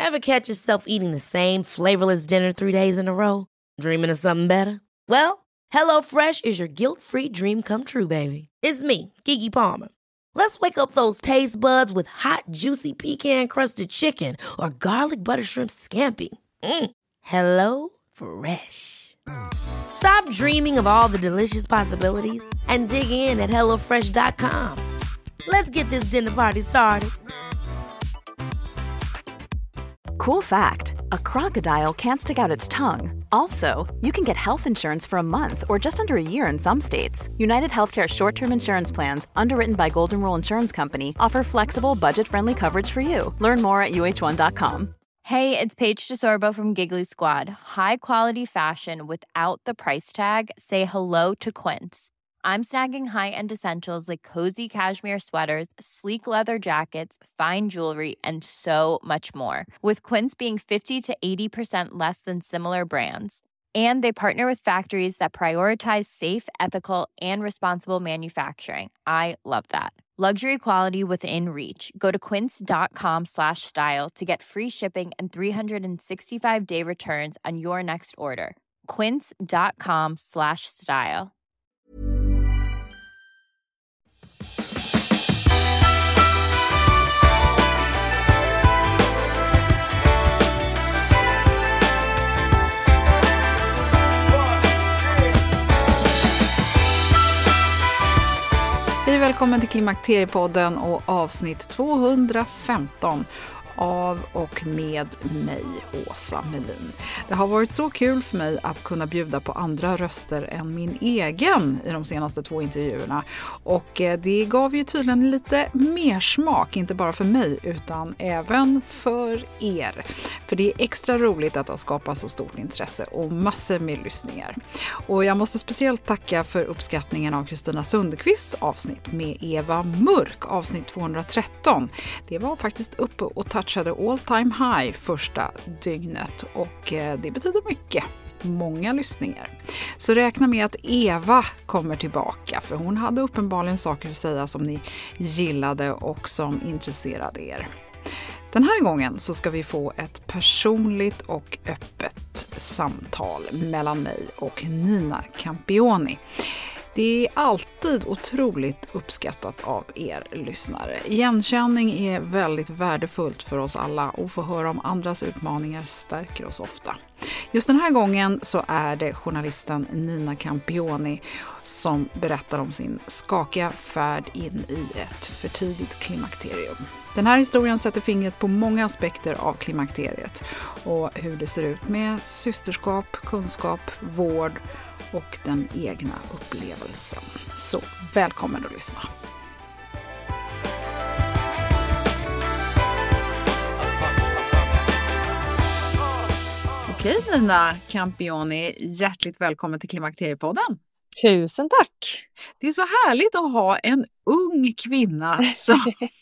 Ever catch yourself eating the same flavorless dinner 3 days in a row? Dreaming of something better? Well, HelloFresh is your guilt-free dream come true, baby. It's me, Keke Palmer. Let's wake up those taste buds with hot, juicy pecan-crusted chicken or garlic butter shrimp scampi. Hello Fresh. Stop dreaming of all the delicious possibilities and dig in at HelloFresh.com. Let's get this dinner party started. Cool fact, a crocodile can't stick out its tongue. Also, you can get health insurance for a month or just under a year in some states. United Healthcare short-term insurance plans, underwritten by Golden Rule Insurance Company, offer flexible, budget-friendly coverage for you. Learn more at uh1.com. Hey, it's Paige DeSorbo from Giggly Squad. High quality fashion without the price tag. Say hello to Quince. I'm snagging high-end essentials like cozy cashmere sweaters, sleek leather jackets, fine jewelry, and so much more. With Quince being 50 to 80% less than similar brands. And they partner with factories that prioritize safe, ethical, and responsible manufacturing. I love that. Luxury quality within reach. Go to quince.com/style to get free shipping and 365-day returns on your next order. Quince.com/style. Hej, välkommen till Klimakteriepodden och avsnitt 215 av och med mig, Åsa Melin. Det har varit så kul för mig att kunna bjuda på andra röster än min egen i de senaste 2 intervjuerna. Och det gav ju tydligen lite mer smak, inte bara för mig utan även för er. För det är extra roligt att ha skapat så stort intresse och massor med lyssningar. Och jag måste speciellt tacka för uppskattningen av Kristina Sundqvists avsnitt med Eva Mörk, avsnitt 213. Det var faktiskt uppe och touchade all time high första dygnet och det betyder mycket. Många lyssningar. Så räkna med att Eva kommer tillbaka, för hon hade uppenbarligen saker att säga som ni gillade och som intresserade er. Den här gången så ska vi få ett personligt och öppet samtal mellan mig och Nina Campioni. Det är alltid otroligt uppskattat av er lyssnare. Igenkänning är väldigt värdefullt för oss alla och få höra om andras utmaningar stärker oss ofta. Just den här gången så är det journalisten Nina Campioni som berättar om sin skakiga färd in i ett för tidigt klimakterium. Den här historien sätter fingret på många aspekter av klimakteriet och hur det ser ut med systerskap, kunskap, vård och den egna upplevelsen. Så välkommen att lyssna. Okej, Nina Campioni, hjärtligt välkommen till Klimakteriepodden. Tusen tack! Det är så härligt att ha en ung kvinna som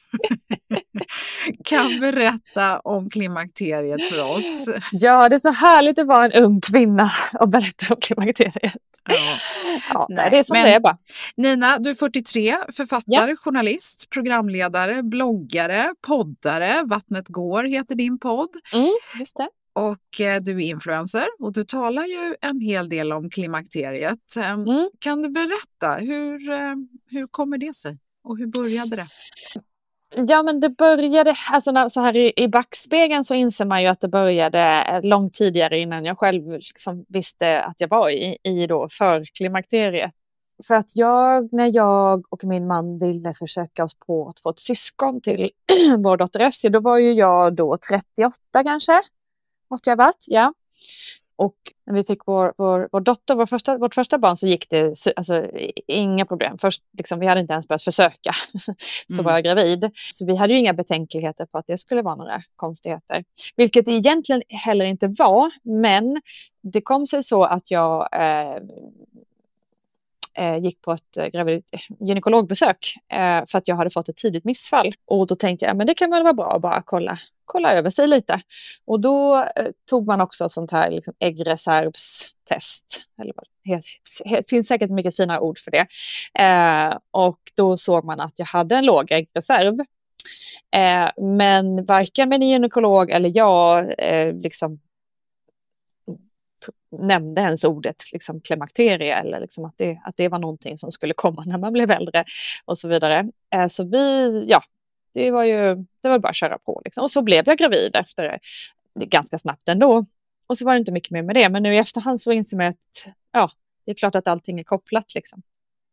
kan berätta om klimakteriet för oss. Ja, det är så härligt att vara en ung kvinna och berätta om klimakteriet. Ja, nej, det är som det är bara. Nina, du är 43, författare, journalist, programledare, bloggare, poddare. Vattnet går heter din podd. Just det. Och du är influencer och du talar ju en hel del om klimakteriet. Kan du berätta, hur kommer det sig och hur började det? Ja, men det började, alltså så här i backspegeln så inser man ju att det började långt tidigare innan jag själv liksom visste att jag var i då för klimakteriet. För att när jag och min man ville försöka oss på att få ett syskon till vår dotter Essie, då var ju jag då 38 kanske. Måste jag ha varit, ja. Och när vi fick vår dotter, vårt första barn, så gick det alltså, inga problem. Först, liksom, vi hade inte ens börjat försöka, så var jag gravid. Så vi hade ju inga betänkligheter på att det skulle vara några konstigheter. Vilket det egentligen heller inte var, men det kom sig så att jag gick på ett gynekologbesök för att jag hade fått ett tidigt missfall. Och då tänkte jag, men det kan väl vara bra att bara kolla över sig lite. Och då tog man också ett sånt här liksom äggreservstest. Eller det finns säkert mycket fina ord för det. Och då såg man att jag hade en låg äggreserv. Men varken min gynekolog eller jag liksom nämnde ens ordet liksom klimakterie eller liksom att det var någonting som skulle komma när man blev äldre och så vidare. Så det var bara att köra på liksom. Och så blev jag gravid efter ganska snabbt ändå. Och så var det inte mycket mer med det. Men nu i efterhand så inser man att det är klart att allting är kopplat liksom.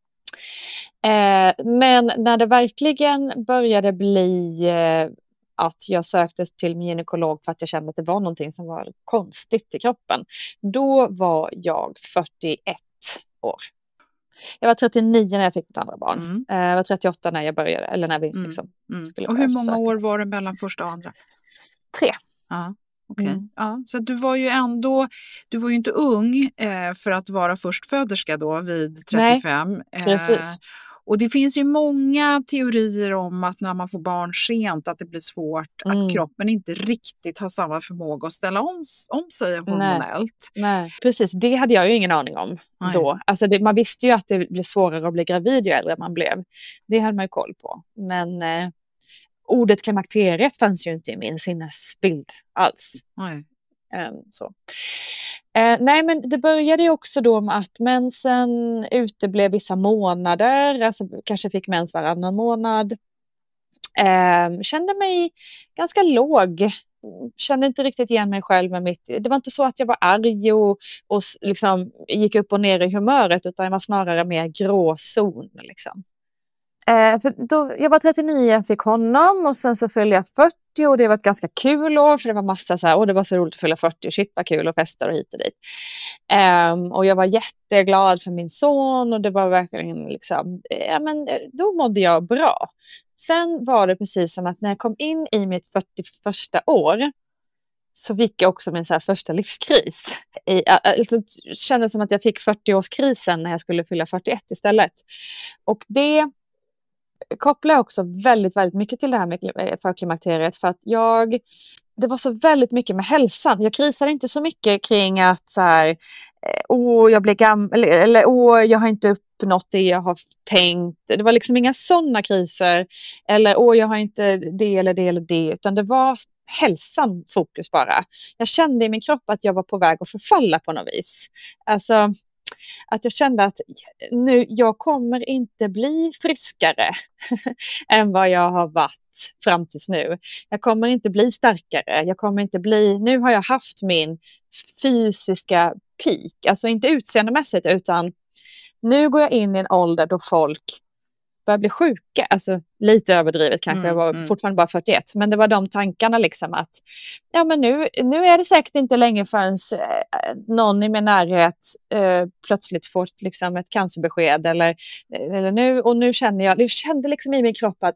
Men när det verkligen började bli att jag sökte till min gynekolog för att jag kände att det var någonting som var konstigt i kroppen. Då var jag 41 år. Jag var 39 när jag fick mitt andra barn. Jag var 38 när jag började, eller när vi liksom skulle. Och hur många år var det mellan första och andra? 3. Ja. Okej. Ja, så du var ju inte ung för att vara förstföderska då vid 35. Nej, precis. Och det finns ju många teorier om att när man får barn sent att det blir svårt, att kroppen inte riktigt har samma förmåga att ställa om sig hormonellt. Nej, precis. Det hade jag ju ingen aning om då. Alltså man visste ju att det blir svårare att bli gravid ju äldre man blev. Det hade man ju koll på. Men ordet klimakteriet fanns ju inte i min sinnesbild alls. Nej. Så. Nej, men det började ju också då med att mensen uteblev vissa månader, alltså kanske fick mens varannan månad. Kände mig ganska låg, kände inte riktigt igen mig själv med det var inte så att jag var arg och liksom gick upp och ner i humöret, utan jag var snarare mer gråzon liksom. För då, jag var 39, jag fick honom och sen så fyllde jag 40 och det var ett ganska kul år för det var massa så här, det var så roligt att fylla 40, shit vad kul och festa och hit och dit. Och jag var jätteglad för min son och det var verkligen liksom, då mådde jag bra. Sen var det precis som att när jag kom in i mitt 41:a år så fick jag också min så här första livskris. Det kändes som att jag fick 40-årskrisen när jag skulle fylla 41 istället. Och det kopplar också väldigt, väldigt mycket till det här med förklimakteriet, för att det var så väldigt mycket med hälsan. Jag krisade inte så mycket kring att så här, jag blir gammal eller jag har inte uppnått det jag har tänkt. Det var liksom inga sådana kriser eller jag har inte det eller det eller det, utan det var hälsan fokus bara. Jag kände i min kropp att jag var på väg att förfalla på något vis. Alltså att jag kände att jag kommer inte bli friskare än vad jag har varit fram tills nu. Jag kommer inte bli starkare. Nu har jag haft min fysiska peak. Alltså inte utseendemässigt, utan nu går jag in i en ålder då folk börjar bli sjuka. Alltså lite överdrivet kanske, jag var fortfarande bara 41. Men det var de tankarna liksom att men nu är det säkert inte länge förrän någon i min närhet plötsligt får liksom ett cancerbesked. Eller nu känner jag kände liksom i min kropp att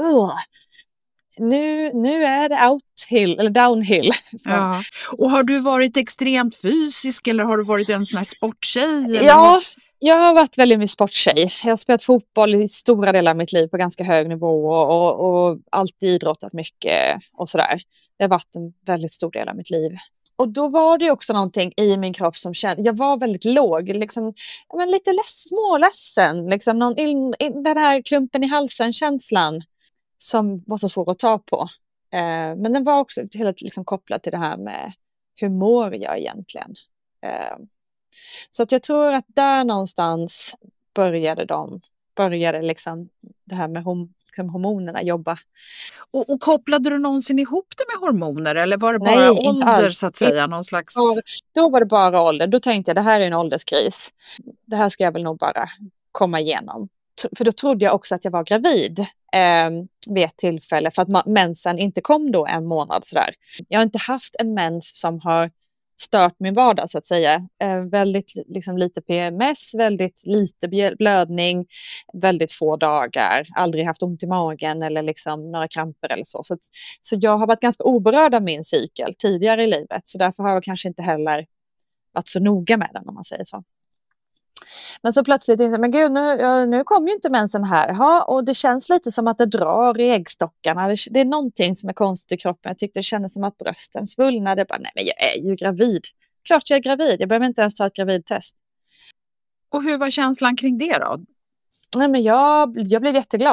nu är det downhill. Ja. Och har du varit extremt fysisk eller har du varit en sån här sporttjej? Eller? Ja, jag har varit väldigt mycket sporttjej. Jag har spelat fotboll i stora delar av mitt liv på ganska hög nivå och alltid idrottat mycket och sådär. Det har varit en väldigt stor del av mitt liv. Och då var det också någonting i min kropp som kände, jag var väldigt låg, liksom, lite småledsen, liksom den här klumpen i halsen känslan som var så svår att ta på. Men den var också helt liksom kopplad till det här med hur mår jag egentligen. Så att jag tror att där någonstans började liksom det här med hormonerna jobba. Och kopplade du någonsin ihop det med hormoner eller var det bara ålder så att säga? Någon slags... Då var det bara ålder. Då tänkte jag det här är en ålderskris. Det här ska jag väl nog bara komma igenom. För då trodde jag också att jag var gravid vid ett tillfälle för att mensen inte kom då en månad sådär. Jag har inte haft en mens som har stört min vardag så att säga. Väldigt liksom lite PMS, väldigt lite blödning, väldigt få dagar, aldrig haft ont i magen eller liksom några kramper eller så. Så jag har varit ganska oberörd av min cykel tidigare i livet, så därför har jag kanske inte heller varit så noga med den om man säger så. Men så plötsligt tänkte jag, men gud, nu kommer ju inte mensen här. Och det känns lite som att det drar i äggstockarna. Det är någonting som är konstigt i kroppen. Jag tyckte det kändes som att brösten svullnade. Nej, men jag är ju gravid. Klart jag är gravid. Jag behöver inte ens ta ett gravidtest. Och hur var känslan kring det då? Nej, men jag blev jätteglad.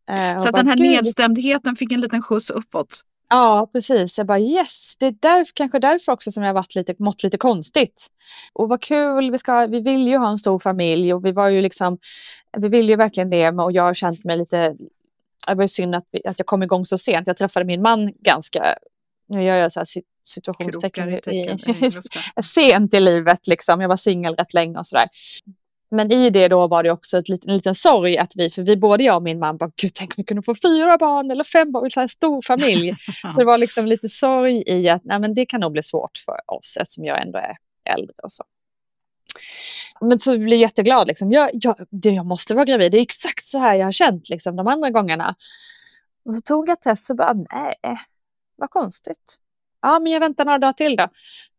Så att den här nedstämdheten fick en liten skjuts uppåt. Ja, precis. Jag bara yes, det är kanske därför också som jag har mått lite konstigt. Och vad kul, vi vill ju ha en stor familj och vi vill ju verkligen det, och jag har känt mig lite, det var ju synd att jag kom igång så sent. Jag träffade min man nu gör jag så här situationstecken sent i livet liksom. Jag var singel rätt länge och sådär. Men i det då var det också en liten sorg att för både jag och min man bara, gud, tänk om vi kunde få 4 barn eller 5 barn, så här stor familj. Så det var liksom lite sorg i att nej, men det kan nog bli svårt för oss eftersom jag ändå är äldre och så. Men så blev jag jätteglad liksom. Jag måste vara gravid. Det är exakt så här jag har känt liksom de andra gångerna. Och så tog jag test och bara, nej, vad konstigt. Ja, men jag väntar några dagar till då.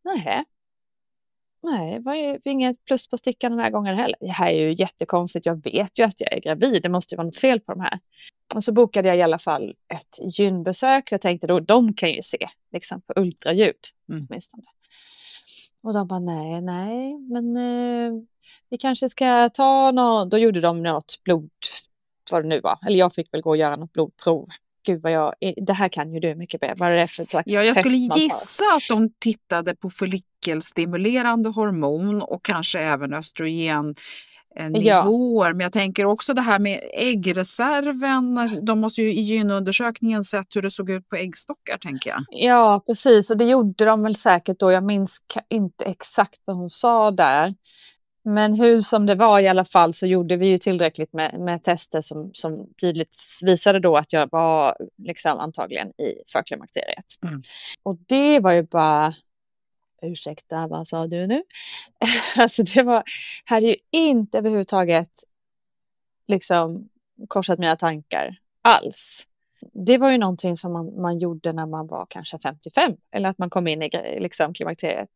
Nej, det var inget plus på stickan den här gången heller. Det här är ju jättekonstigt. Jag vet ju att jag är gravid. Det måste ju vara något fel på de här. Och så bokade jag i alla fall ett gynbesök. Jag tänkte då, de kan ju se liksom på ultraljud åtminstone. Och de bara, nej, men vi kanske ska ta något. Då gjorde de något blod, vad det nu var. Eller jag fick väl gå och göra något blodprov. Gud det här kan ju du mycket bättre. Vad är det för slags jag skulle gissa att de tittade på follikelstimulerande hormon och kanske även östrogennivåer. Men jag tänker också det här med äggreserven. De måste ju i gynundersökningen sett hur det såg ut på äggstockar, tänker jag. Ja, precis. Och det gjorde de väl säkert då. Jag minns inte exakt vad hon sa där. Men hur som det var i alla fall så gjorde vi ju tillräckligt med tester som tydligt visade då att jag var liksom antagligen i förklimakteriet. Och det var ju bara, ursäkta, vad sa du nu? Alltså hade ju inte överhuvudtaget liksom korsat mina tankar alls. Det var ju någonting som man gjorde när man var kanske 55 eller att man kom in i liksom klimakteriet.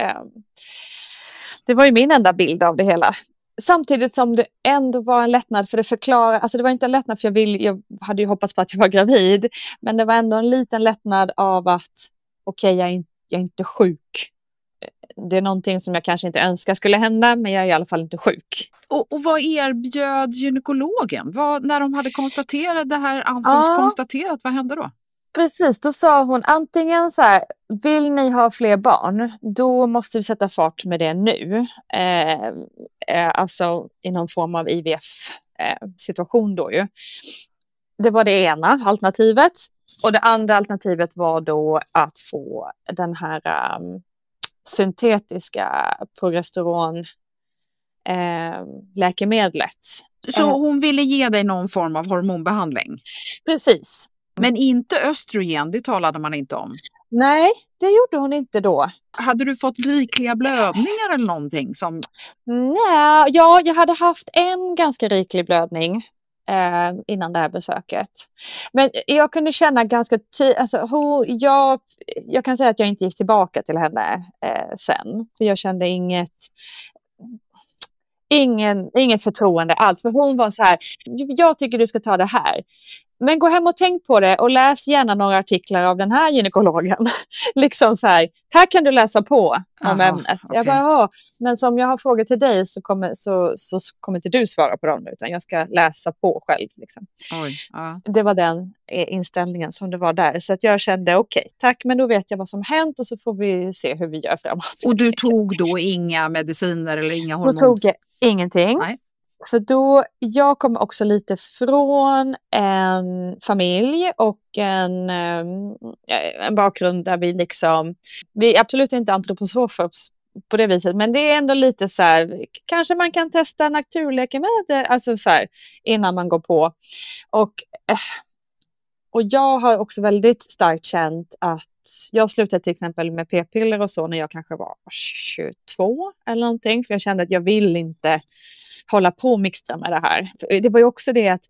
Det var ju min enda bild av det hela. Samtidigt som det ändå var en lättnad, för det förklarar, alltså det var inte en lättnad för jag hade ju hoppats på att jag var gravid, men det var ändå en liten lättnad av att okej, jag är inte sjuk. Det är någonting som jag kanske inte önskar skulle hända, men jag är i alla fall inte sjuk. Och vad erbjöd gynekologen? När de hade konstaterat det här, ansågs konstaterat, vad hände då? Precis, då sa hon antingen så här, vill ni ha fler barn, då måste vi sätta fart med det nu. Alltså i någon form av IVF-situation då ju. Det var det ena alternativet. Och det andra alternativet var då att få den här syntetiska progesteron läkemedlet. Så hon ville ge dig någon form av hormonbehandling? Precis. Men inte östrogen, det talade man inte om. Nej, det gjorde hon inte då. Hade du fått rikliga blödningar eller någonting? Nej, ja, jag hade haft en ganska riklig blödning innan det här besöket. Men jag kunde känna ganska jag kan säga att jag inte gick tillbaka till henne sen. För jag kände inget förtroende alls. För hon var så här, jag tycker du ska ta det här. Men gå hem och tänk på det och läs gärna några artiklar av den här gynekologen. Liksom så här kan du läsa på om ämnet. Okay. Jag bara, men som jag har frågat till dig så kommer inte du svara på dem, utan jag ska läsa på själv. Liksom. Det var den inställningen som det var där. Så att jag kände okej, tack, men då vet jag vad som hänt och så får vi se hur vi gör framåt. Och du tog då inga mediciner eller inga hormoner? Då tog jag ingenting. Nej. För jag kommer också lite från en familj och en bakgrund där vi är absolut inte antroposofer på det viset, men det är ändå lite så här, kanske man kan testa naturläkemedel, alltså så här, innan man går på. Och jag har också väldigt starkt känt att jag slutade till exempel med p-piller och så när jag kanske var 22 eller någonting, för jag kände att jag vill inte hålla på och mixtra med det här. Det var ju också det att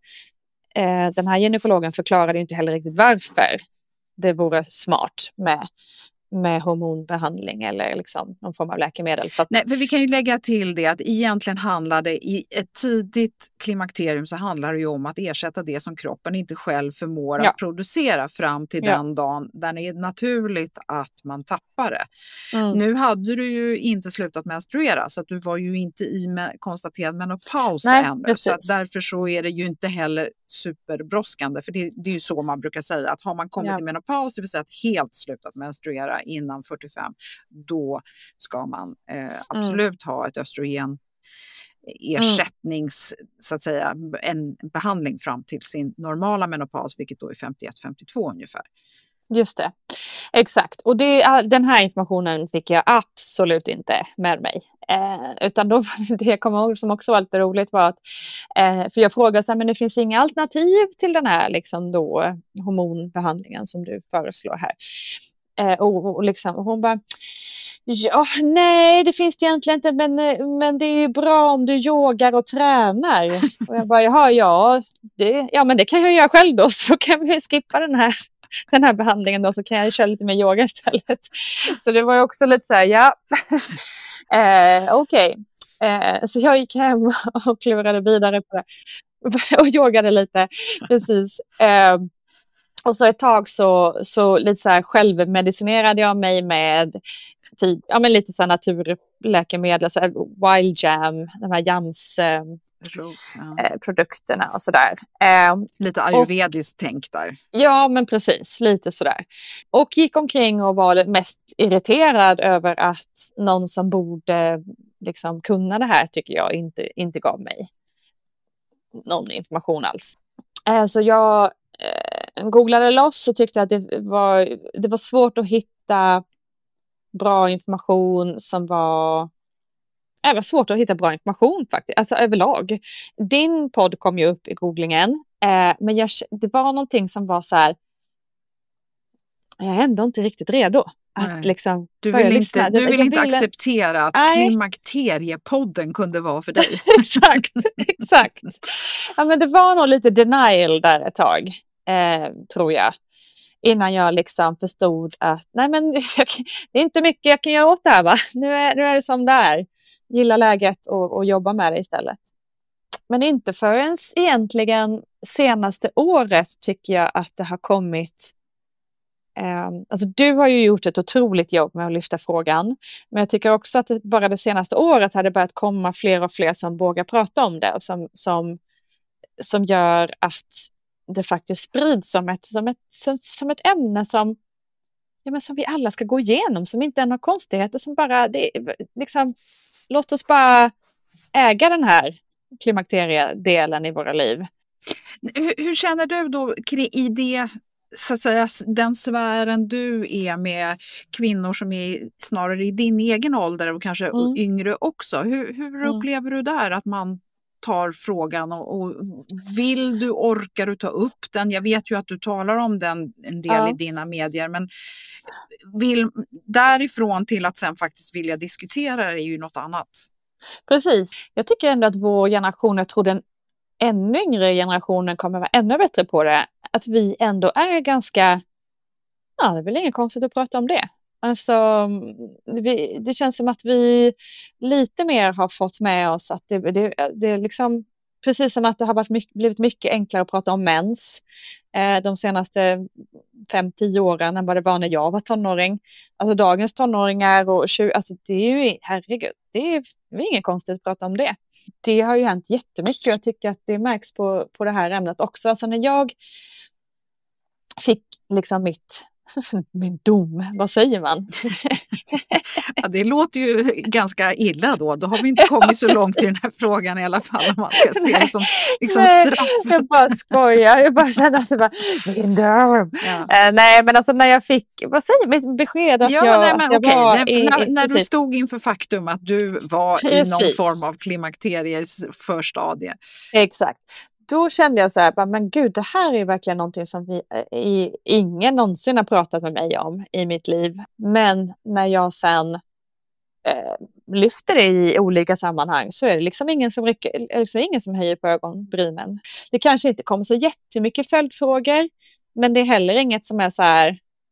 den här gynekologen förklarade inte heller riktigt varför det vore smart med med hormonbehandling eller liksom någon form av läkemedel. Nej, för vi kan ju lägga till det att egentligen handlar det i ett tidigt klimakterium så handlar det ju om att ersätta det som kroppen inte själv förmår att producera fram till den dagen där det är naturligt att man tappar det. Nu hade du ju inte slutat menstruera så att du var ju inte i konstaterad menopaus ännu. Så att därför så är det ju inte heller superbrådskande, för det är ju så man brukar säga att har man kommit i menopaus, det vill säga att helt slutat menstruera innan 45, då ska man absolut ha ett östrogen ersättnings så att säga en behandling fram till sin normala menopaus, vilket då är 51-52 ungefär. Just det, exakt. Och den här informationen fick jag absolut inte med mig. Utan då, det jag kommer ihåg som också var lite roligt var att för jag frågade så här, men det finns inga alternativ till den här liksom då, hormonbehandlingen som du föreslår här. Och liksom, och hon bara, ja, nej det finns det egentligen inte, men det är ju bra om du yogar och tränar. Och jag bara, men det kan jag göra själv då, så då kan vi skippa den här behandlingen då, så kan jag köra lite mer yoga istället. Så det var ju också lite så här, okej. Så jag gick hem och klurade vidare på det och yogade lite, precis. Och så ett tag så lite så här självmedicinerade jag mig med typ, lite så här naturläkemedel, så här wild jam, de här jams produkterna och sådär. Lite ayurvediskt tänk där. Ja, men precis, lite sådär. Och gick omkring och var mest irriterad över att någon som borde liksom kunna det här, tycker jag, inte gav mig någon information alls. Så jag googlade loss och tyckte att det var svårt att hitta bra information som var... Det var svårt att hitta bra information faktiskt, alltså överlag. Din podd kom ju upp i googlingen, men det var någonting som var så här, jag är ändå inte riktigt redo att liksom du vill inte acceptera att Klimakteriepodden kunde vara för dig. exakt. Ja, men det var nog lite denial där ett tag, tror jag. Innan jag liksom förstod att nej, men det är inte mycket jag kan göra åt det här, va? Nu är det som det är. Gilla läget och jobba med det istället. Men inte förrän egentligen senaste året tycker jag att det har kommit. Alltså du har ju gjort ett otroligt jobb med att lyfta frågan. Men jag tycker också att bara det senaste året hade börjat komma fler och fler som vågar prata om det. Och som gör att det faktiskt sprids som ett ämne som vi alla ska gå igenom. Som inte är några konstigheter. Som bara, liksom, låt oss bara äga den här klimakteriedelen i våra liv. Hur känner du då i det, så att säga, den sfären du är med kvinnor som är snarare i din egen ålder och kanske yngre också? Hur upplever du där att man tar frågan och orkar du ta upp den? Jag vet ju att du talar om den en del i dina medier, men därifrån till att sen faktiskt vilja diskutera det är ju något annat. Precis. Jag tycker ändå att vår generation, jag tror den ännu yngre generationen kommer vara ännu bättre på det. Att vi ändå är ganska, det är väl inget konstigt att prata om det. Alltså, det känns som att vi lite mer har fått med oss att det är liksom, precis som att det har blivit mycket enklare att prata om mens de senaste 5-10 åren än vad det var när jag var tonåring. Alltså dagens tonåringar och alltså det är ju, herregud, det är inget konstigt att prata om det. Det har ju hänt jättemycket. Jag tycker att det märks på det här ämnet också. Alltså när jag fick liksom min dom, vad säger man? Ja, det låter ju ganska illa då. Då har vi inte kommit så långt i den här frågan i alla fall. Om man ska se det som liksom straffet. Jag bara skojar. Jag bara kände att det var min dom. Ja. Nej, men alltså när jag fick, vad säger mitt besked att när du stod inför faktum att du var i någon form av klimakteriets förstadie. Exakt. Då kände jag så här, men gud, det här är verkligen någonting som ingen någonsin har pratat med mig om i mitt liv. Men när jag sen lyfter det i olika sammanhang så är det liksom ingen som höjer på ögonbrynen. Det kanske inte kommer så jättemycket följdfrågor, men det är heller inget som är så här,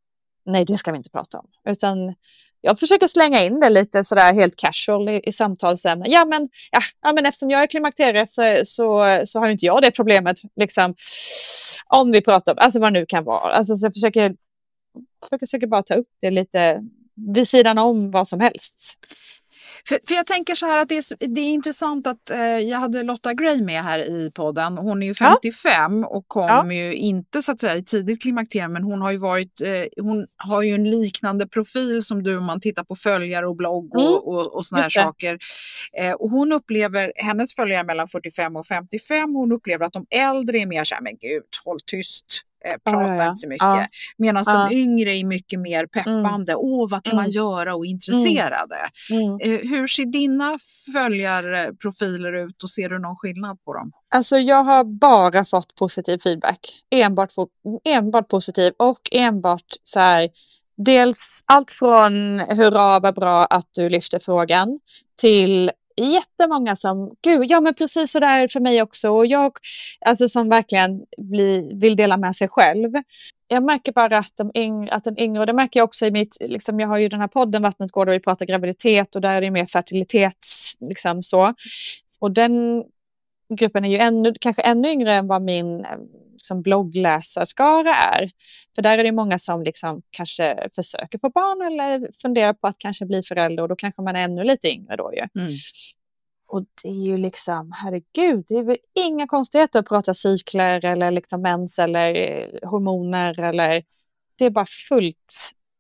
nej, det ska vi inte prata om. Utan jag försöker slänga in det lite sådär helt casual i samtalsämnen. Ja men eftersom jag är klimakteriet så har inte jag det problemet. Liksom, om vi pratar om, alltså vad nu kan vara. Alltså, så jag försöker bara ta upp det lite vid sidan om vad som helst. För jag tänker så här att det är intressant att jag hade Lotta Gray med här i podden. Hon är ju 55 och kom ju inte så att säga i tidigt klimakterium, men hon har ju hon har ju en liknande profil som du om man tittar på följare och blogg och såna här saker. Och hon upplever, hennes följare mellan 45 och 55, hon upplever att de äldre är mer så här, men gud, håll tyst. Pratar inte så mycket. Medan de yngre är mycket mer peppande. Vad kan man göra och intresserade? Hur ser dina följarprofiler ut och ser du någon skillnad på dem? Alltså jag har bara fått positiv feedback. Enbart positiv och enbart så här. Dels allt från hurra vad bra att du lyfter frågan till jättemånga som, gud, ja men precis så där för mig också. Och jag, alltså som verkligen vill dela med sig själv. Jag märker bara att den yngre, och det märker jag också i mitt, liksom, jag har ju den här podden Vattnet går där vi pratar graviditet och där är det mer fertilitets, liksom så. Och den gruppen är ju kanske ännu yngre än vad min som bloggläsarskara är. För där är det många som liksom kanske försöker få barn eller funderar på att kanske bli förälder, och då kanske man är ännu lite yngre då ju. Och det är ju liksom, herregud, det är väl inga konstigheter att prata cykler eller liksom mens eller hormoner, eller det är bara fullt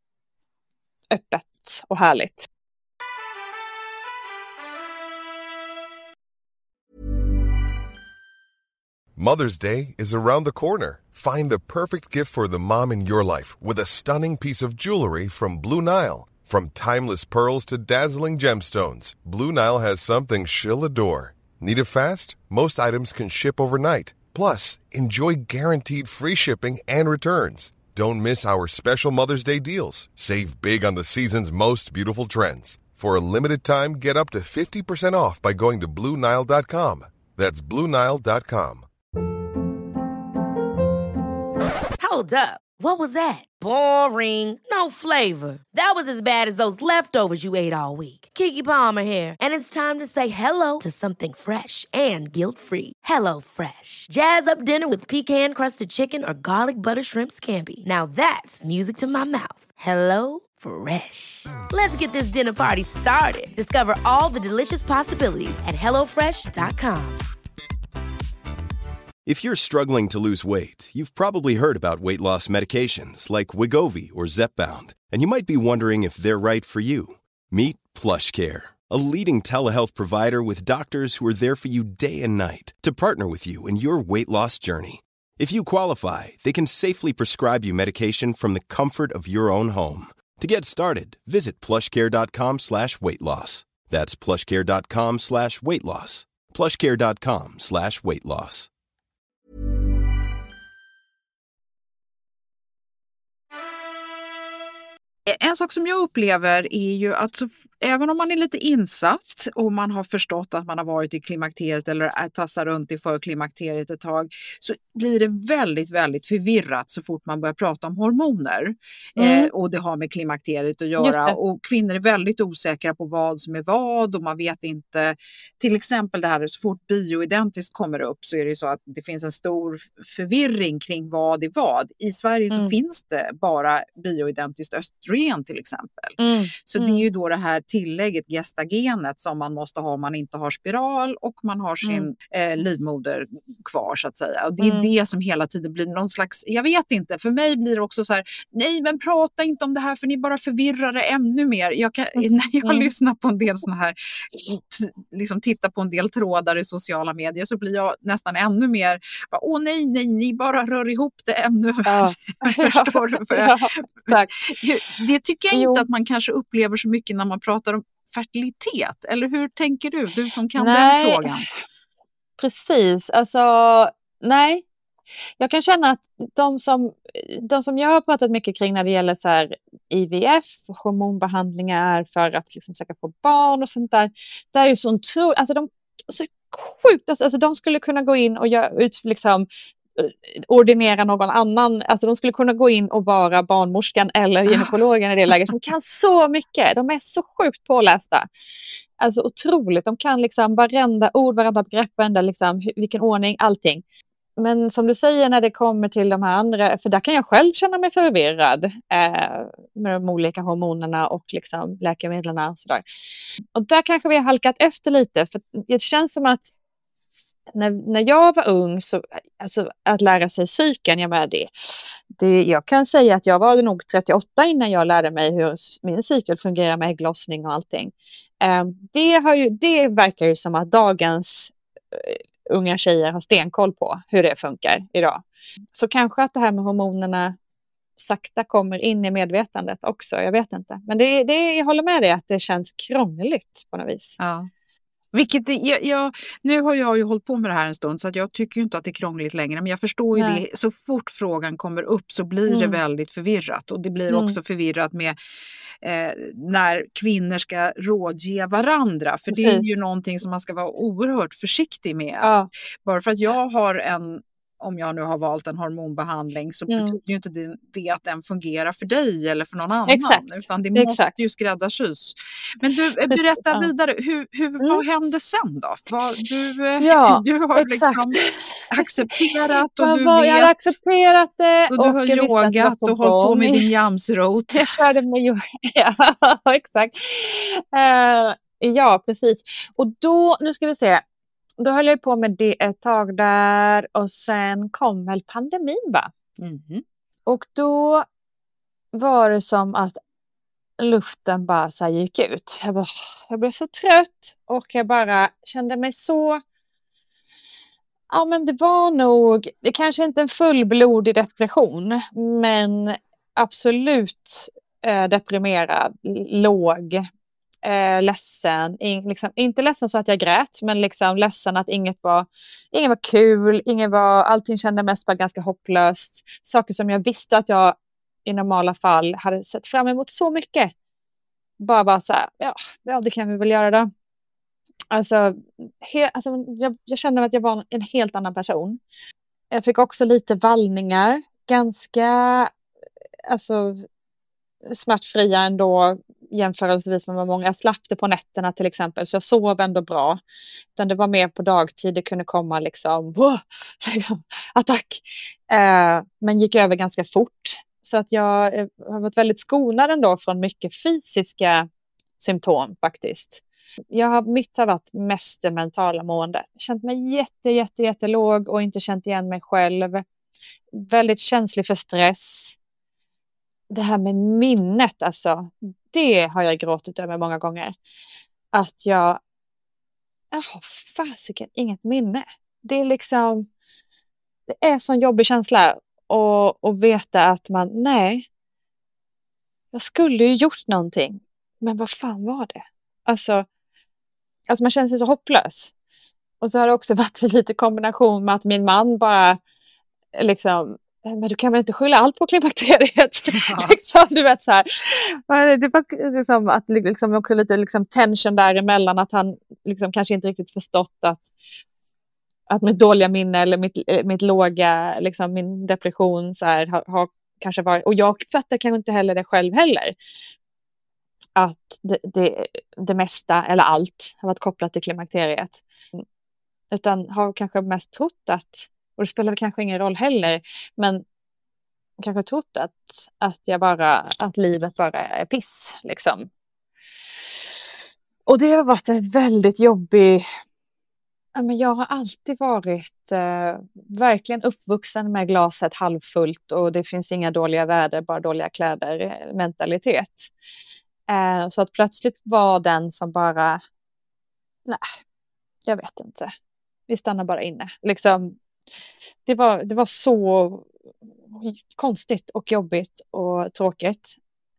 öppet och härligt. Mother's Day is around the corner. Find the perfect gift for the mom in your life with a stunning piece of jewelry from Blue Nile. From timeless pearls to dazzling gemstones, Blue Nile has something she'll adore. Need it fast? Most items can ship overnight. Plus, enjoy guaranteed free shipping and returns. Don't miss our special Mother's Day deals. Save big on the season's most beautiful trends. For a limited time, get up to 50% off by going to BlueNile.com. That's BlueNile.com. Hold up. What was that? Boring. No flavor. That was as bad as those leftovers you ate all week. Keke Palmer here, and it's time to say hello to something fresh and guilt-free. Hello Fresh. Jazz up dinner with pecan-crusted chicken or garlic butter shrimp scampi. Now that's music to my mouth. Hello Fresh. Let's get this dinner party started. Discover all the delicious possibilities at hellofresh.com. If you're struggling to lose weight, you've probably heard about weight loss medications like Wegovy or Zepbound, and you might be wondering if they're right for you. Meet PlushCare, a leading telehealth provider with doctors who are there for you day and night to partner with you in your weight loss journey. If you qualify, they can safely prescribe you medication from the comfort of your own home. To get started, visit plushcare.com/weightloss. That's plushcare.com/weightloss. plushcare.com/weightloss. En sak som jag upplever är ju att även om man är lite insatt och man har förstått att man har varit i klimakteriet eller tassar runt i förklimakteriet ett tag, så blir det väldigt, väldigt förvirrat så fort man börjar prata om hormoner. Och det har med klimakteriet att göra. Och kvinnor är väldigt osäkra på vad som är vad, och man vet inte, till exempel det här, så fort bioidentiskt kommer upp så är det ju så att det finns en stor förvirring kring vad är vad. I Sverige så finns det bara bioidentiskt östrogen till exempel. Så det är ju då det här tillägget gestagenet som man måste ha om man inte har spiral och man har sin livmoder kvar så att säga. Och det är det som hela tiden blir någon slags, jag vet inte, för mig blir det också så här, nej men prata inte om det här för ni bara förvirrar det ännu mer. När jag lyssnar på en del såna här, liksom tittar på en del trådar i sociala medier, så blir jag nästan ännu mer, åh nej, ni bara rör ihop det ännu. Förstår du? Det tycker jag inte att man kanske upplever så mycket när man pratar om fertilitet. Eller hur tänker du? Du som kan den frågan. Precis, alltså nej. Jag kan känna att de som jag har pratat mycket kring när det gäller så här IVF och hormonbehandlingar för att liksom försöka få barn och sånt där. Det är ju så otroligt, alltså de så sjukt, alltså de skulle kunna gå in och göra ut liksom ordinera någon annan. Alltså de skulle kunna gå in och vara barnmorskan eller gynekologen i det läget. De kan så mycket. De är så sjukt pålästa. Alltså otroligt. De kan liksom varenda ord, varenda begrepp, varenda liksom, vilken ordning, allting. Men som du säger när det kommer till de här andra, för där kan jag själv känna mig förvirrad med de olika hormonerna och liksom läkemedlen och sådär. Och där kanske vi har halkat efter lite, för det känns som att när jag var ung, så, alltså, att lära sig cykeln, jag kan säga att jag var nog 38 innan jag lärde mig hur min cykel fungerar med ägglossning och allting. Det verkar ju som att dagens unga tjejer har stenkoll på hur det funkar idag. Så kanske att det här med hormonerna sakta kommer in i medvetandet också, jag vet inte. Men jag håller med dig att det känns krångligt på något vis. Ja. Vilket nu har jag ju hållit på med det här en stund, så att jag tycker ju inte att det är krångligt längre. Men jag förstår ju det, så fort frågan kommer upp så blir det väldigt förvirrat. Och det blir också förvirrat med när kvinnor ska rådge varandra. För det är ju någonting som man ska vara oerhört försiktig med. Ja. Bara för att jag har om jag nu har valt en hormonbehandling, så betyder ju inte det att den fungerar för dig eller för någon annan. Exakt. Utan det måste ju skräddarsys. Men du, berätta vidare, vad hände sen då? Du har liksom accepterat och du vet. Jag har accepterat det. Och du har yogat och hållit på med din jamsrot. Jag körde med yoga, ja exakt. Ja, precis. Och då, nu ska vi se. Då höll jag på med det ett tag där och sen kom väl pandemin va? Och då var det som att luften bara så här gick ut. Jag blev så trött och jag bara kände mig så... Ja men det var nog, det kanske inte en fullblodig depression, men absolut deprimerad, låg. Ledsen, liksom, inte ledsen så att jag grät, men liksom ledsen att inget var kul, allting kände mest bara ganska hopplöst. Saker som jag visste att jag i normala fall hade sett fram emot så mycket. Bara så här, ja det kan vi väl göra då. Alltså jag kände att jag var en helt annan person. Jag fick också lite vallningar, ganska smärtfria ändå jämförelsevis med många. Jag slapp det på nätterna till exempel, så jag sov ändå bra. Utan det var mer på dagtid, det kunde komma liksom attack. Men gick över ganska fort. Så att jag har varit väldigt skonad ändå från mycket fysiska symptom faktiskt. Mitt har varit mest det mentala måendet. Känt mig jättelåg och inte känt igen mig själv. Väldigt känslig för stress. Det här med minnet, alltså, det har jag gråtit över många gånger. Att jag har fasiken inget minne. Det är liksom, det är sån jobbig känsla och veta att jag skulle ju gjort någonting, men vad fan var det? Alltså man känner sig så hopplös. Och så har det också varit lite kombination med att min man bara liksom, men du kan väl inte skylla allt på klimakteriet. Ja. Liksom, du vet så här. Det var liksom att liksom också lite liksom tension däremellan, att han liksom kanske inte riktigt förstått att mitt dåliga minne eller mitt låga liksom min depression så här har kanske varit, och jag fattar kanske inte heller det själv heller, att det mesta eller allt har varit kopplat till klimakteriet, utan har kanske mest trott och det spelar kanske ingen roll heller, men kanske trott att livet bara är piss liksom. Och det har varit en väldigt jobbig... Men jag har alltid varit verkligen uppvuxen med glaset halvfullt och det finns inga dåliga väder, bara dåliga kläder mentalitet. Så att plötsligt var den som bara, nej, jag vet inte. Vi stannar bara inne. Liksom, det var så konstigt och jobbigt och tråkigt.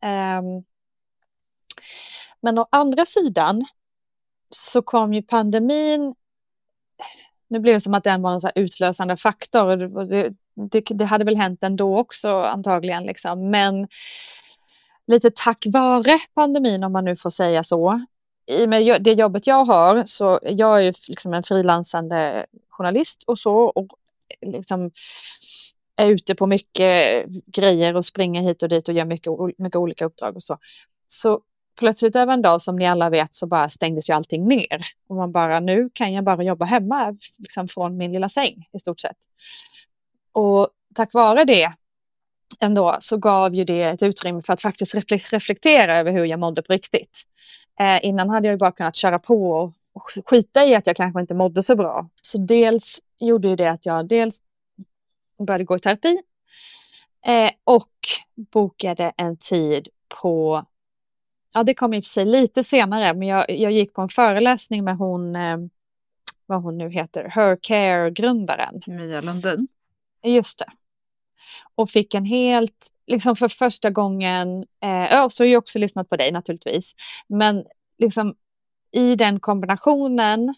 Men å andra sidan så kom ju pandemin. Nu blev det som att den var en så här utlösande faktor. Det hade väl hänt ändå också antagligen. Liksom. Men lite tack vare pandemin, om man nu får säga så. I med det jobbet jag har, så jag är ju liksom en frilansande journalist och så. Och liksom är ute på mycket grejer och springer hit och dit och gör mycket olika uppdrag och så. Så plötsligt över en dag, som ni alla vet, så bara stängdes ju allting ner. Och man bara, nu kan jag bara jobba hemma liksom från min lilla säng i stort sett. Och tack vare det ändå så gav ju det ett utrymme för att faktiskt reflektera över hur jag mådde på riktigt. Innan hade jag ju bara kunnat köra på och skita i att jag kanske inte mådde så bra. Så dels gjorde ju det att jag dels började gå i terapi och bokade en tid på, ja det kom i och för sig lite senare, men jag gick på en föreläsning med hon, vad hon nu heter, Her Care-grundaren. Mia Lundin. Just det. Och fick en helt, liksom för första gången, så har jag också lyssnat på dig naturligtvis, men liksom i den kombinationen,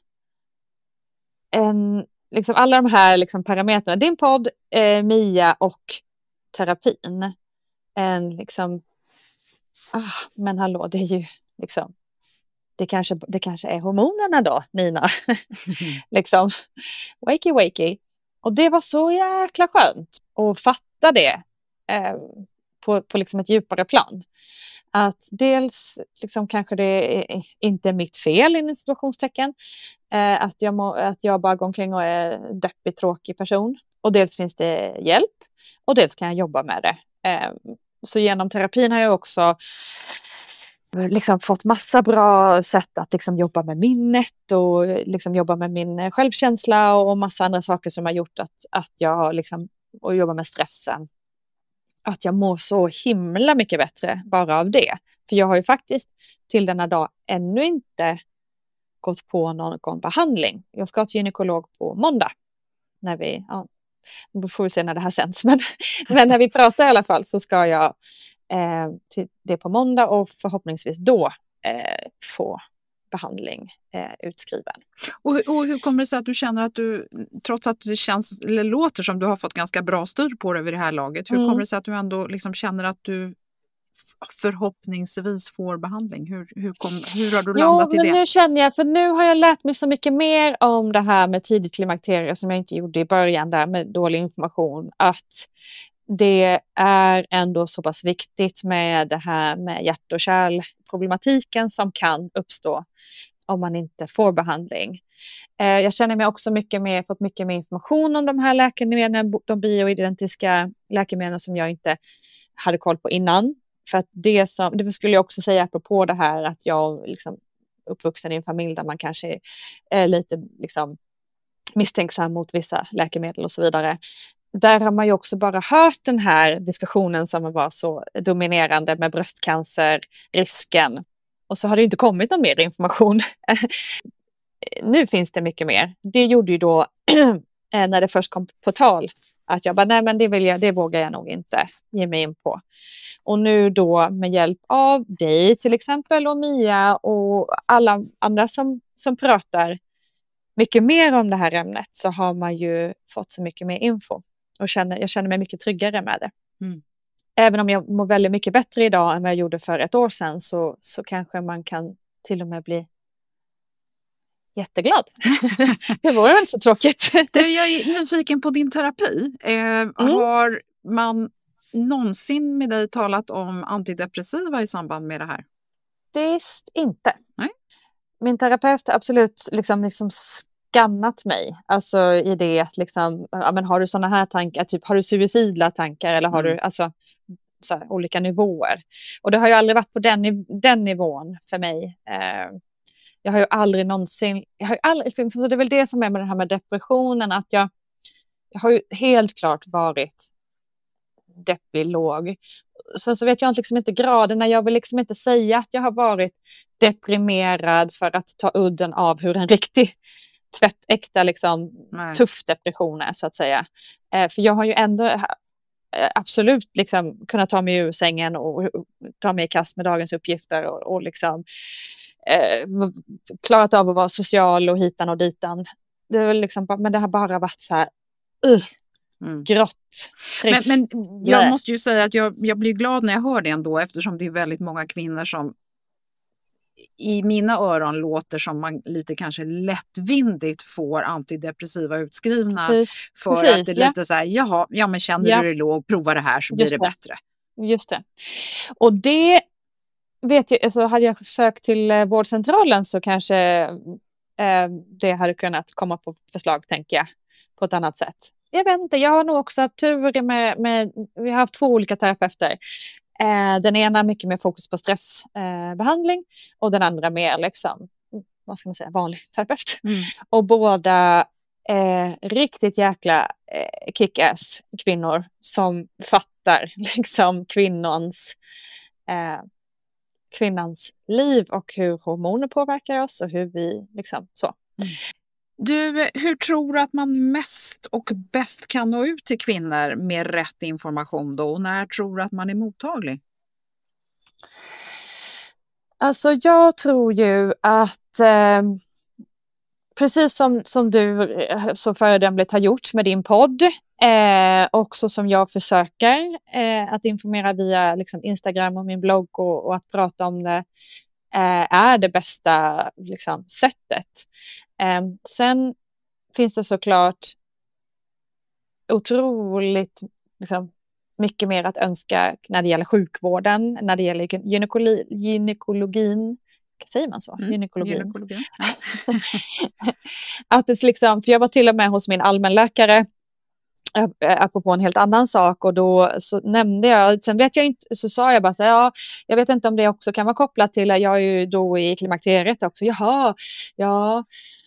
liksom alla de här liksom parametrarna, din podd, Mia och terapin, liksom, men hallå, det är ju liksom, det kanske är hormonerna då, Nina. Liksom, wakey. Och det var så jäkla skönt att fatta det på liksom ett djupare plan. Att dels liksom kanske det är inte mitt fel i situationstecken. Att jag bara går omkring och är deppig, tråkig person. Och dels finns det hjälp. Och dels kan jag jobba med det. Så genom terapin har jag också liksom fått massa bra sätt att liksom jobba med minnet och liksom jobba med min självkänsla och massa andra saker som har gjort att jag liksom, och jobba med stressen, att jag mår så himla mycket bättre bara av det. För jag har ju faktiskt till denna dag ännu inte gått på någon behandling. Jag ska till gynekolog på måndag. Då får vi se när det här sänds. Men när vi pratar i alla fall så ska jag till det på måndag och förhoppningsvis då få behandling utskriven. Och hur kommer det sig att du känner att du, trots att det känns eller låter som du har fått ganska bra styr på det vid det här laget, hur kommer det sig att du ändå liksom känner att du förhoppningsvis får behandling? Hur har du landat i det? Nu känner jag, för nu har jag lärt mig så mycket mer om det här med tidigt klimakterie som jag inte gjorde i början där med dålig information, att det är ändå så pass viktigt med det här med hjärt- och kärlproblematiken som kan uppstå om man inte får behandling. Jag känner mig också fått mycket mer information om de här läkemedlen, de bioidentiska läkemedlen som jag inte hade koll på innan. För att det skulle jag också säga apropå det här att jag liksom uppvuxen i en familj där man kanske är lite liksom misstänksam mot vissa läkemedel och så vidare. Där har man ju också bara hört den här diskussionen som var så dominerande med bröstcancerrisken. Och så har det inte kommit någon mer information. Nu finns det mycket mer. Det gjorde ju då när det först kom på tal att jag bara, nej men det vågar jag nog inte ge mig in på. Och nu då med hjälp av dig till exempel och Mia och alla andra som pratar mycket mer om det här ämnet, så har man ju fått så mycket mer info. Och jag känner mig mycket tryggare med det. Mm. Även om jag mår väldigt mycket bättre idag än vad jag gjorde för ett år sedan, så kanske man kan till och med bli jätteglad. Det var ju inte så tråkigt. Jag är nyfiken på din terapi. Har man någonsin med dig talat om antidepressiva i samband med det här? Visst inte. Nej. Min terapeut har absolut liksom skannat mig. Alltså i det att liksom, ja, men har du sådana här tankar, typ har du suicidla tankar eller har du alltså så här, olika nivåer. Och det har ju aldrig varit på den nivån för mig. Jag har ju aldrig någonsin, så det är väl det som är med det här med depressionen, att jag har ju helt klart varit deppig, låg. Sen så vet jag liksom inte graderna. Jag vill liksom inte säga att jag har varit deprimerad för att ta udden av hur en riktig tvättäkta liksom tuff depression är, så att säga. För jag har ju ändå absolut liksom kunnat ta mig ur sängen och ta mig i kast med dagens uppgifter och liksom klarat av att vara social och hitan och ditan. Det är väl liksom, men det har bara varit så här grått, trist. Men jag måste ju säga att jag blir glad när jag hör det ändå, eftersom det är väldigt många kvinnor som i mina öron låter som man lite kanske lättvindigt får antidepressiva utskrivna för att det är lite så här, jaha, ja men känner du det låg, prova det här så blir det bättre. Just det. Och det vet jag, alltså hade jag sökt till vårdcentralen så kanske det hade kunnat komma på förslag, tänker jag, på ett annat sätt. Jag vet inte, jag har nog också haft tur med vi har haft 2 olika terapeuter. Den ena mycket mer fokus på stressbehandling och den andra mer liksom, vad ska man säga, vanlig terapeut. Och båda riktigt jäkla kick-ass kvinnor som fattar liksom kvinnans liv och hur hormoner påverkar oss och hur vi liksom så. Du, hur tror du att man mest och bäst kan nå ut till kvinnor med rätt information då? Och när tror du att man är mottaglig? Alltså jag tror ju att precis som du så föredömligt har gjort med din podd, också som jag försöker att informera via liksom Instagram och min blogg och att prata om det är det bästa liksom, sättet. Sen finns det såklart otroligt liksom, mycket mer att önska när det gäller sjukvården, när det gäller gynekologin. Säger man så? Gynekologin. Ja. Att det liksom, för jag var till och med hos min allmänläkare apropå en helt annan sak och då så nämnde jag, sen vet jag inte, så sa jag bara så här, ja, jag vet inte om det också kan vara kopplat till, jag är ju då i klimakteriet också, jaha, ja,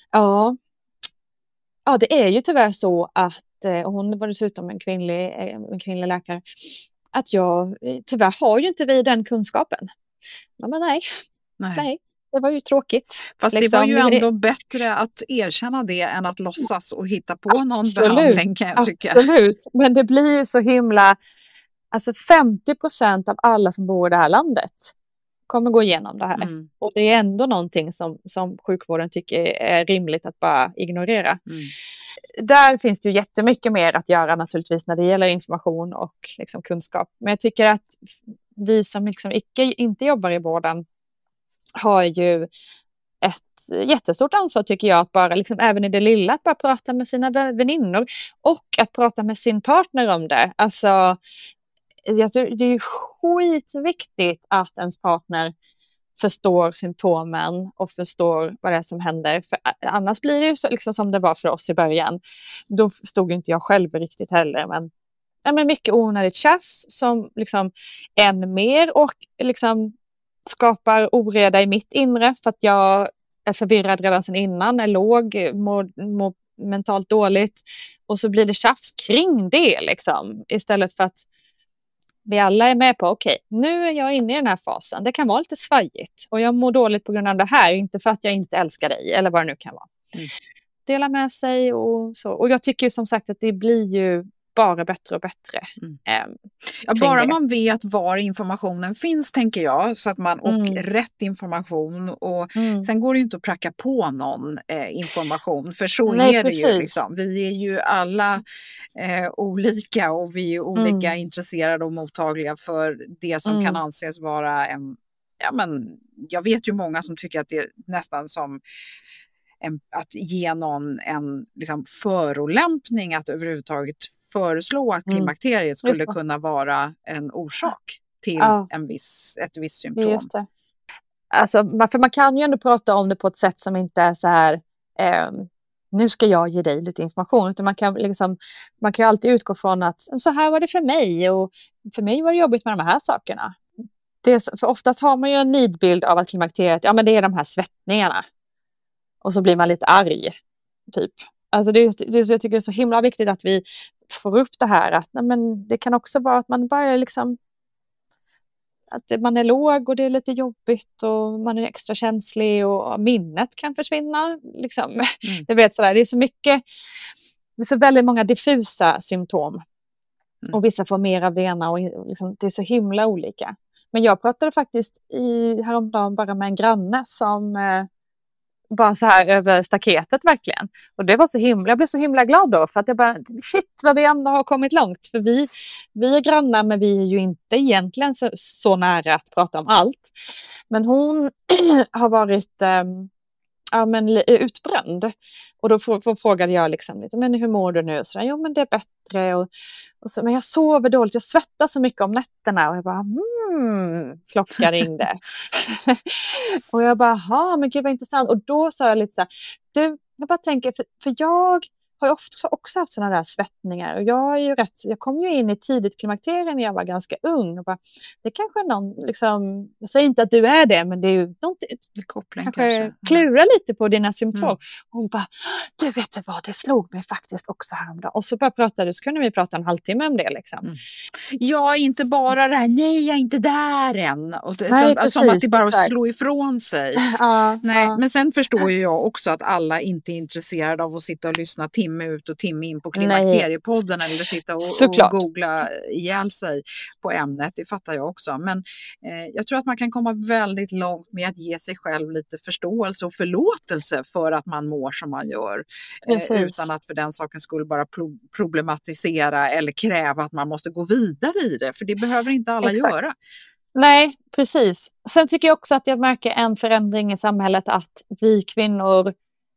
det är ju tyvärr så att, och hon var dessutom en kvinnlig läkare, att jag tyvärr har ju inte vi den kunskapen. Men nej. Det var ju tråkigt. Fast liksom, det var ju ändå bättre att erkänna det än att låtsas och hitta på någon behandling, kan jag tycka. Absolut, men det blir ju så himla... Alltså 50% av alla som bor i det här landet kommer gå igenom det här. Och det är ändå någonting som sjukvården tycker är rimligt att bara ignorera. Där finns det ju jättemycket mer att göra naturligtvis när det gäller information och liksom kunskap. Men jag tycker att vi som liksom inte jobbar i vården har ju ett jättestort ansvar, tycker jag, att bara liksom, även i det lilla, att bara prata med sina väninnor och att prata med sin partner om det. Alltså, jag tror det är skitviktigt att ens partner förstår symptomen och förstår vad det är som händer. För annars blir det ju så, liksom, som det var för oss i början. Då förstod inte jag själv riktigt heller, men mycket onödigt tjafs som liksom än mer och liksom skapar oreda i mitt inre för att jag är förvirrad redan sedan innan, är låg, mår mentalt dåligt och så blir det tjafs kring det liksom, istället för att vi alla är med på okej, nu är jag inne i den här fasen, det kan vara lite svajigt och jag mår dåligt på grund av det här, inte för att jag inte älskar dig eller vad det nu kan vara. Dela med sig och så, och jag tycker ju som sagt att det blir ju bara bättre och bättre. Bara man vet var informationen finns, tänker jag, så att man och rätt information och sen går det ju inte att pracka på någon information, för så är det ju liksom. Vi är ju alla olika och vi är olika intresserade och mottagliga för det som kan anses vara jag vet ju många som tycker att det är nästan som att ge någon en liksom förolämpning att överhuvudtaget föreslå att klimakteriet skulle kunna vara en orsak till ett visst symptom. Just det. Alltså, för man kan ju ändå prata om det på ett sätt som inte är så här, nu ska jag ge dig lite information, utan man kan ju alltid utgå från att så här var det för mig och för mig var det jobbigt med de här sakerna. För oftast har man ju en nidbild av att klimakteriet, men det är de här svettningarna. Och så blir man lite arg, typ. Alltså jag tycker det är så himla viktigt att vi får upp det här att det kan också vara att man bara liksom att man är låg och det är lite jobbigt och man är extra känslig och minnet kan försvinna liksom. Det är så mycket, det är så väldigt många diffusa symptom och vissa får mer av det ena och liksom, det är så himla olika. Men jag pratade faktiskt häromdagen bara med en granne som bara så här över staketet verkligen. Och det var så himla, jag blev så himla glad då, för att jag bara, shit vad vi ändå har kommit långt. För vi är grannar, men vi är ju inte egentligen så nära att prata om allt. Men hon har varit utbränd. Och då frågade jag liksom lite, men hur mår du nu? Så där, jo men det är bättre. Och så, men jag sover dåligt, jag svettas så mycket om nätterna. Och jag bara, klockan ringde. Och jag bara, men gud vad intressant. Och då sa jag lite så här, du, jag bara tänker, för jag har ju också haft sådana där svettningar. Och jag kom ju in i tidigt klimakterien när jag var ganska ung. Och bara, det kanske är någon, liksom, jag säger inte att du är det, men det är ju koppling kanske klura lite på dina symptom. Och hon bara, du vet du vad, det slog mig faktiskt också häromdagen. Och så bara pratade, så kunde vi prata en halvtimme om det liksom. Ja, inte bara det här, nej jag är inte där än. Och det, nej, som att det bara slår ifrån sig. Nej, ja. Men sen förstår ju jag också att alla inte är intresserade av att sitta och lyssna timme ut och timme in på Klimakteriepodden eller sitta och googla ihjäl sig på ämnet. Det fattar jag också. Men jag tror att man kan komma väldigt långt med att ge sig själv lite förståelse och förlåtelse för att man mår som man gör. Utan att för den saken skulle bara problematisera eller kräva att man måste gå vidare i det. För det behöver inte alla göra. Nej, precis. Sen tycker jag också att jag märker en förändring i samhället, att vi kvinnor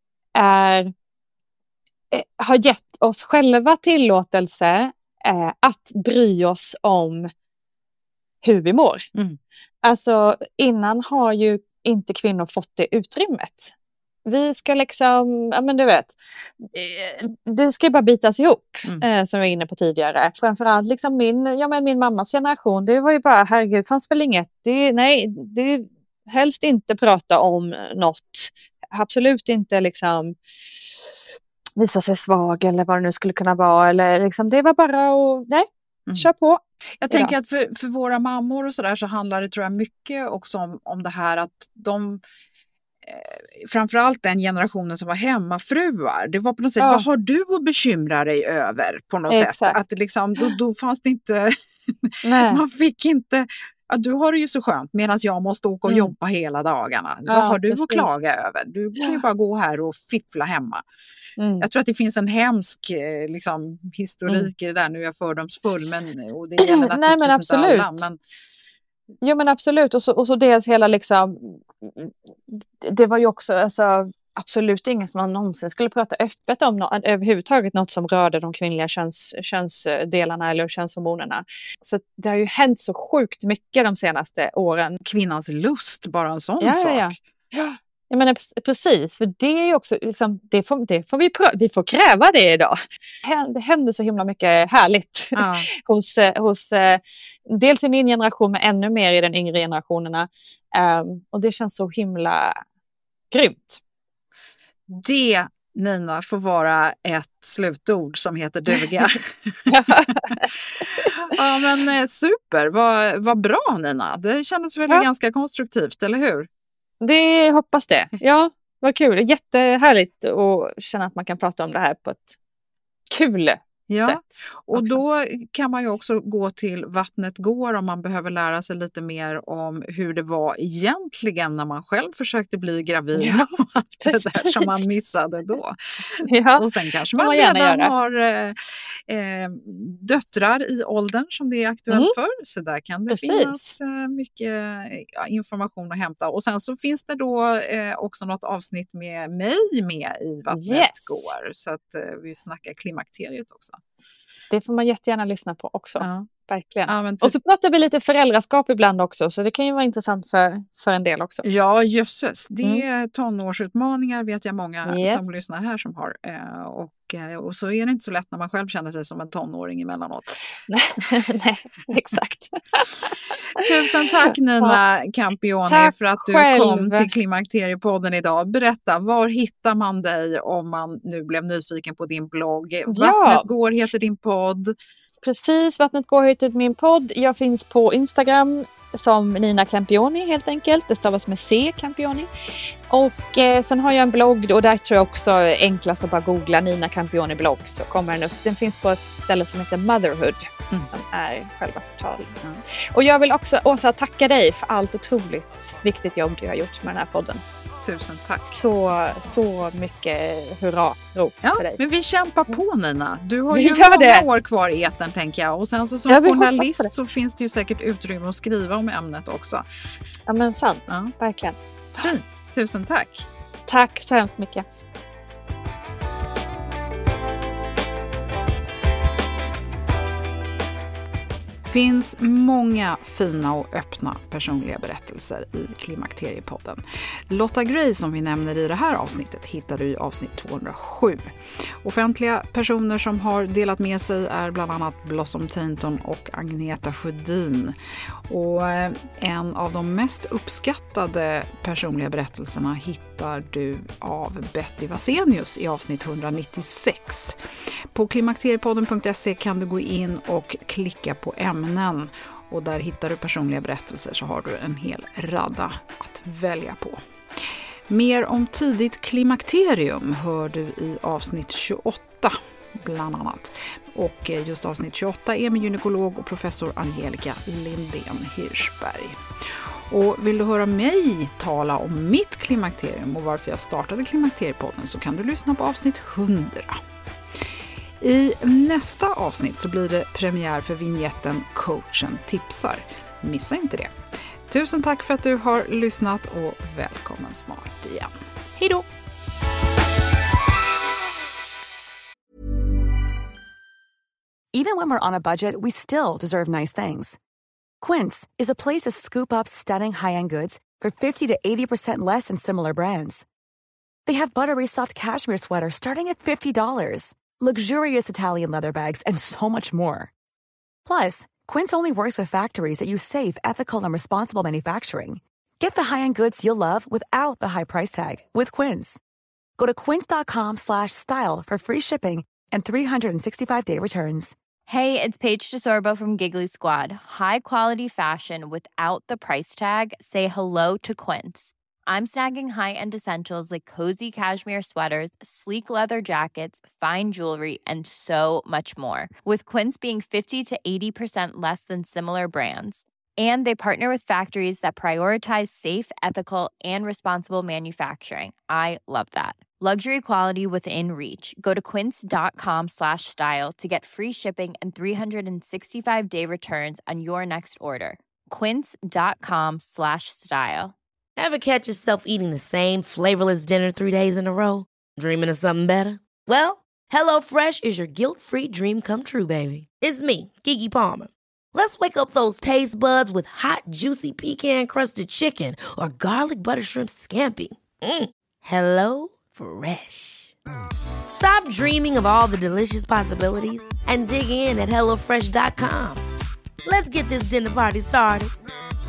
har gett oss själva tillåtelse att bry oss om hur vi mår. Alltså innan har ju inte kvinnor fått det utrymmet. Vi ska liksom, ja men du vet, det ska bara bitas ihop, som jag var inne på tidigare. Framförallt liksom min mammas generation, det var ju bara, herregud, fanns väl inget, det helst inte prata om något, absolut inte liksom visa sig svag eller vad det nu skulle kunna vara, eller liksom, det var bara att kör på. Jag tänker att för våra mammor och sådär så handlar det, tror jag, mycket också om det här att de, framförallt den generationen som var hemmafruar, det var på något sätt, vad har du att bekymra dig över på något sätt? Att liksom, då fanns det inte, man fick inte, du har det ju så skönt medan jag måste åka och jobba hela dagarna. Vad har du att klaga över? Du kan ju bara gå här och fiffla hemma. Jag tror att det finns en hemsk liksom, historik i det där, nu är jag fördomsfull, men, och det gäller naturligtvis inte alla. Men... Jo men absolut, och så dels hela liksom, det var ju också alltså, absolut inget som man någonsin skulle prata öppet om överhuvudtaget, något som rörde de kvinnliga könsdelarna eller könshormonerna. Så det har ju hänt så sjukt mycket de senaste åren. Kvinnans lust, bara en sån sak. Ja. Jag menar precis, för det är ju också liksom, vi får kräva det idag. Det händer så himla mycket härligt hos dels i min generation, men ännu mer i den yngre generationerna. Och det känns så himla grymt. Det, Nina, får vara ett slutord som heter duga. Ja men super, vad bra Nina. Det kändes väl ganska konstruktivt, eller hur? Det hoppas det. Ja, vad kul. Jättehärligt att känna att man kan prata om det här på ett kul sätt. Och då kan man ju också gå till Vattnet går om man behöver lära sig lite mer om hur det var egentligen när man själv försökte bli gravid och allt det där som man missade då. Och sen kanske man redan har döttrar i åldern som det är aktuellt för. Så där kan det finnas mycket information att hämta. Och sen så finns det då också något avsnitt med mig med i Vattnet går. Så att vi snackar klimakteriet också. Det får man jättegärna lyssna på också. Ja. Verkligen. Ja, och så pratar vi lite föräldraskap ibland också. Så det kan ju vara intressant för en del också. Ja, jösses. Det är tonårsutmaningar, vet jag många som lyssnar här som har. Och så är det inte så lätt när man själv känner sig som en tonåring emellanåt. Nej, exakt. Tusen tack Nina Campioni för att du kom till Klimakteriepodden idag. Berätta, var hittar man dig om man nu blev nyfiken på din blogg? Vattnet går heter din podd. Precis, Vattnet går heter min podd. Jag finns på Instagram som Nina Campioni helt enkelt. Det stavas med C, Campioni. Och sen har jag en blogg och där tror jag också enklast att bara googla Nina Campioni blogg så kommer den upp. Den finns på ett ställe som heter Motherhood som är själva portalen. Och jag vill också, Åsa, tacka dig för allt otroligt viktigt jobb du har gjort med den här podden. Tusen tack. Så mycket hurra-rop för dig. Men vi kämpar på, Nina. Du har ju många år kvar i etern, tänker jag. Och sen så som journalist så finns det ju säkert utrymme att skriva om ämnet också. Ja, men sant. Verkligen. Fint. Tusen tack. Tack så hemskt mycket. Finns många fina och öppna personliga berättelser i Klimakteriepodden. Lotta Gray, som vi nämner i det här avsnittet, hittar du i avsnitt 207. Offentliga personer som har delat med sig är bland annat Blossom Tainton och Agneta Sjödin. Och en av de mest uppskattade personliga berättelserna hittar du av Betty Vasenius i avsnitt 196. På klimakteriepodden.se kan du gå in och klicka på ämnen, och där hittar du personliga berättelser, så har du en hel radda att välja på. Mer om tidigt klimakterium hör du i avsnitt 28 bland annat. Och just avsnitt 28 är med gynekolog och professor Angelica Lindén Hirschberg. Och vill du höra mig tala om mitt klimakterium och varför jag startade Klimakteriepodden, så kan du lyssna på avsnitt 100. I nästa avsnitt så blir det premiär för vignetten Coachen tipsar. Missa inte det. Tusen tack för att du har lyssnat och välkommen snart igen. Hej då! Even when we're on a budget, we still deserve nice things. Quince is a place to scoop up stunning high-end goods for 50 to 80% less than similar brands. They have buttery soft cashmere sweaters starting at $50, luxurious Italian leather bags, and so much more. Plus, Quince only works with factories that use safe, ethical, and responsible manufacturing. Get the high-end goods you'll love without the high price tag with Quince. Go to quince.com/style for free shipping and 365-day returns. Hey, it's Paige DeSorbo from Giggly Squad. High quality fashion without the price tag. Say hello to Quince. I'm snagging high-end essentials like cozy cashmere sweaters, sleek leather jackets, fine jewelry, and so much more. With Quince being 50 to 80% less than similar brands. And they partner with factories that prioritize safe, ethical, and responsible manufacturing. I love that. Luxury quality within reach. Go to quince.com/style to get free shipping and 365-day returns on your next order. Quince.com/style. Ever catch yourself eating the same flavorless dinner 3 days in a row? Dreaming of something better? Well, HelloFresh is your guilt-free dream come true, baby. It's me, Keke Palmer. Let's wake up those taste buds with hot, juicy pecan-crusted chicken or garlic butter shrimp scampi. Hello Fresh. Stop dreaming of all the delicious possibilities and dig in at HelloFresh.com. Let's get this dinner party started.